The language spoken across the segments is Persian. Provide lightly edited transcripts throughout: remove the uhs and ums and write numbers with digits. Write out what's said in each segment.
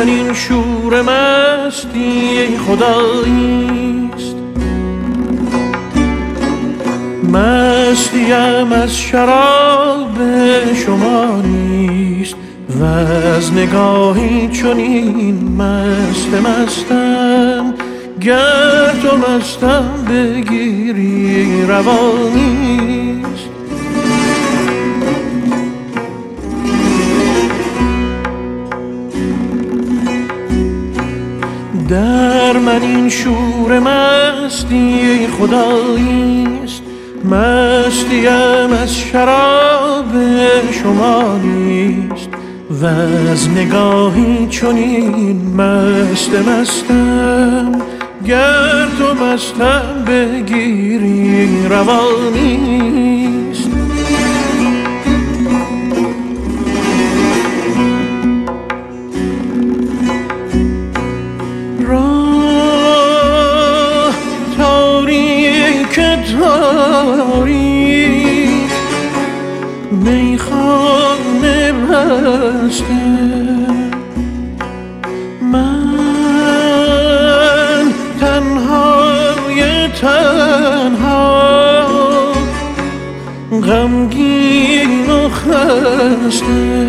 من این شور مستی خداییست، مستیم از شراب شما نیست و از نگاهی چنین مستم گر تو مستم بگیری روانیست. در من این شور مستی خداییست، مستیم از شراب شما نیست و از نگاهی چنین مستم گر تو مستم بگیری روانیست. راه تاریک تاریک میخانه بسته، من تنهای تنها غمگین و خسته.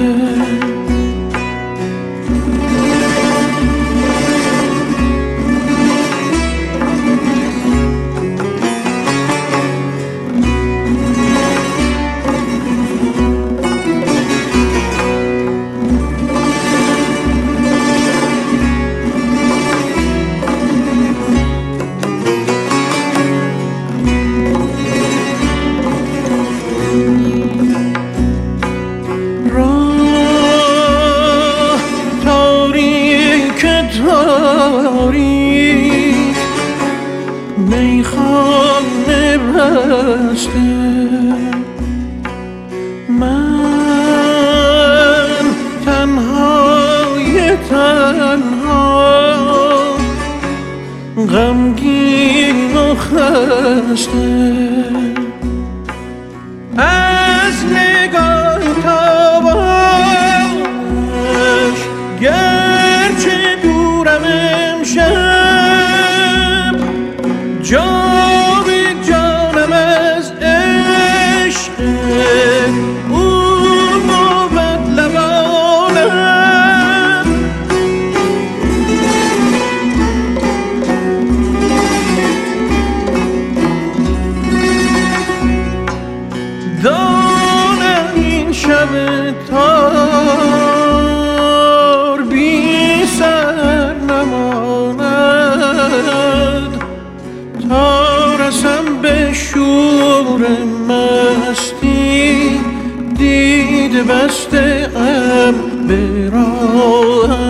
تاریک میخانه بسته، من تنهای تنها غمگین و خسته. از نگاه تابش گرچه دورم امشب، جام جانم از عشق او بود لبانم. دانم این شب تار بی سر نماند تا رسم به شور مستی، دیده بسته ام به راه